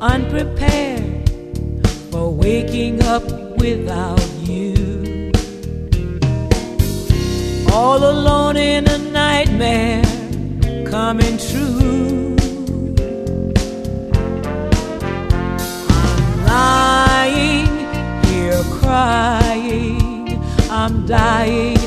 unprepared for waking up without you. All alone in a nightmare coming true. I'm lying here crying, I'm dying